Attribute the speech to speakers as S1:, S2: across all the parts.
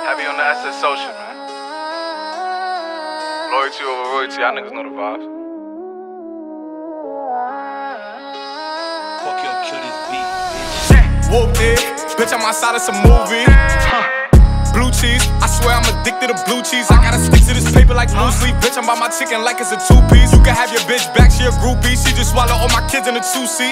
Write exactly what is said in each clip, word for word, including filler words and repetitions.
S1: Heavy on the S S social, man. Loyalty over royalty, y'all niggas know the vibes.
S2: Fuck yo, kill this beat, bitch.
S3: Whooped it, bitch, I'm outside of some movie. Huh. Blue cheese, I swear I'm addicted to blue cheese. I gotta stick to this paper like blue sleep. Bitch, I'm by my chicken like it's a two-piece. You can have your bitch back, she a groupie. She just swallow all my kids in a two-seat.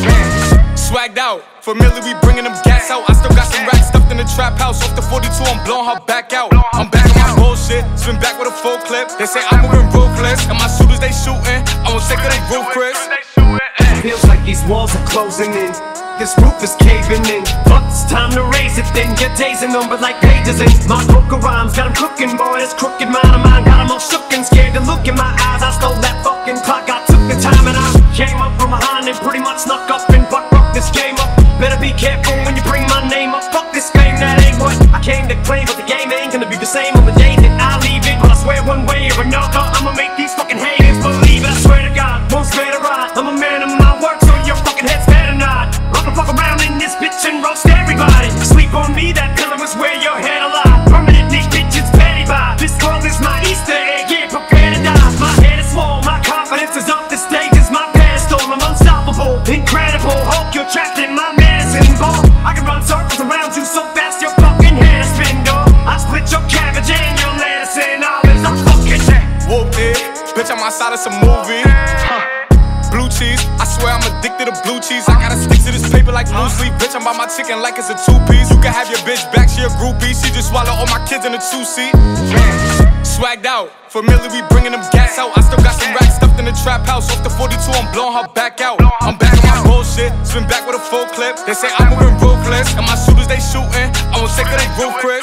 S3: Swagged out, familiar, we bringing them gas out. I still got some racks stuffed in the trap house. Off the forty-two, I'm blowing her back out. I'm back on my bullshit, spin back with a full clip. They say I'm moving ruthless, and my shooters they shooting. I won't take of they roof, Chris.
S4: Feels like these walls are closing in. This roof is caving in. Fuck, it's time to raise it then. Your days are numbered like pages in my book of rhymes. Got 'em cooking, boy, this crooked mind of mine. Got 'em all shook and scared to look in my eyes. I stole that fucking clock, I took the time and I came up from behind and pretty much snuck up and buck rock this game up. Better be careful when you bring my name up. Fuck this game, that ain't what I came to claim. But the game ain't gonna be the same on the day that I leave it. But I swear one way or another, I'ma make these fucking haters believe it. I swear to God, won't spare to ride. I'm a man of my word, so your fucking head's better not. I'ma fuck around in this bitch and roast everybody. Sleep on me, that pillow is where your head alive. Permanently bitches petty by. This girl is my Easter egg, yeah, prepare to die. My head is small, my confidence is up. The stage is my pedestal, I'm unstoppable, incredible. Hulk, you're trapped in my medicine ball. I can run circles around you so fast your fucking head is spin, dog. I split your cabbage and your lettuce and olives. I'm fucking
S3: whooped it, bitch, I'm outside of some movie. Huh. Blue cheese, I swear I'm addicted to blue cheese. I gotta stick to this paper like blue sleep. Bitch, I'm by my chicken like it's a two-piece. You can have your bitch back, she a groupie. She just swallow all my kids in a two-seat. Swagged out, familiar, we bringing them gas out. I still got some racks stuffed in the trap house. Off the forty-two, I'm blowing her back out. I'm back on my bullshit, spin back with a full clip. They say I'm moving ruthless, and my shooters they shooting. I won't take of they roof, Chris.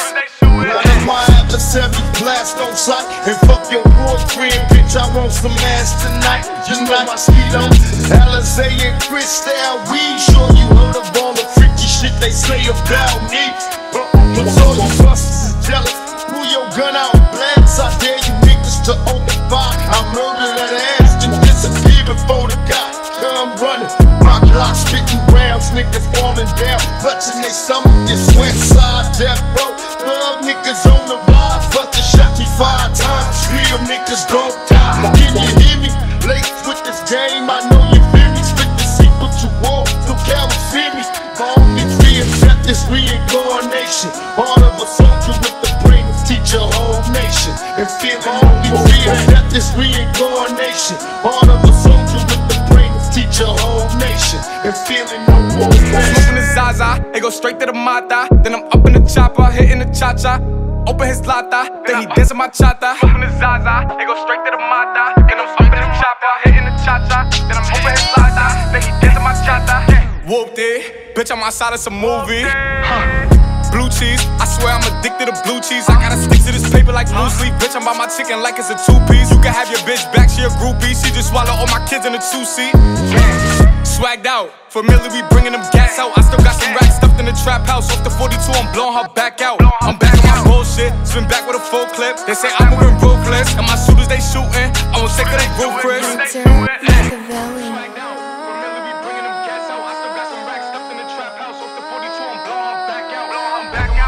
S5: My adversary blast on sight and fuck your boyfriend, bitch. I want some ass tonight. You know my speedo, Alizé and Cristal. We sure you heard of all the freaky shit they say about me. But all you busters is jealous. Pull your gun out, blast. I dare you niggas to open fire. I murder that ass, then disappear before the guy come running. My Glock spitting rounds, niggas falling down, clutching their stomach. This west side death row. Love niggas on the rise, but the shot me five times. Real niggas don't die. Can you hear me? Late with this game, I know you feel me. Spit the sequel to war, no cowards fear me. My only fear is that this reincarnation. Heart of a soldier with the brain of teach a whole nation. And feeling only fear that this reincarnation. Heart of a soldier with the brain of teach a whole nation. And feeling no more pain.
S3: Smoking the Zaza, it go straight to the mata. Then I'm up in the chopper, hitting the cha-cha. Open his lata, then he dancing my chata. Open the Zaza, it go straight to the mata. Then I'm up in the chopper, hitting the cha-cha. Then I'm open his lata, then he dancing my chata. Whooped it, bitch, I'm outside of some movie. Huh. Blue cheese, I swear I'm addicted to blue cheese. I gotta stick to this paper like blue sleep. Bitch, I'm by my chicken like it's a two-piece. You can have your bitch back, she a groupie. She just swallow all my kids in a two-seat. Swagged out, familiar, we bringing them gas out. I still got some racks stuffed in the trap house. Off the forty-two, I'm blowing her back out. I'm back on my bullshit, spin back with a full clip. They say I'm moving ruthless, and my shooters they shooting. I won't take of they roof, Chris.
S1: Back out.